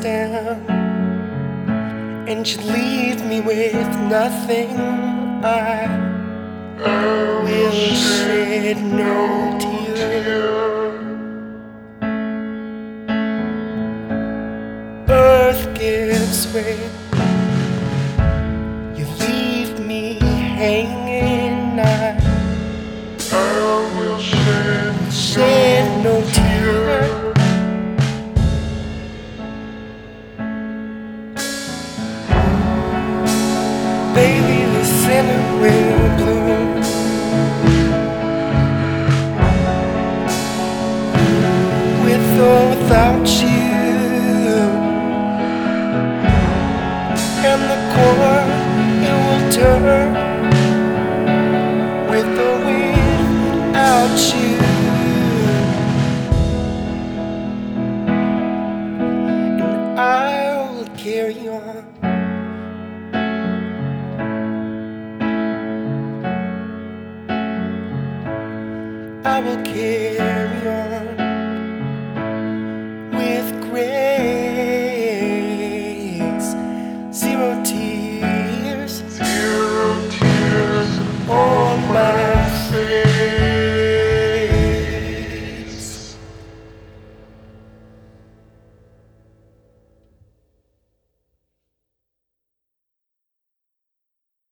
down and you leave me with nothing, I will shed no tear. Earth gives way, you leave me hanging, I will shed no tear. Baby, the sinner will bloom with or without you, and the corner it will turn with or without you, and I'll carry on. I will carry on.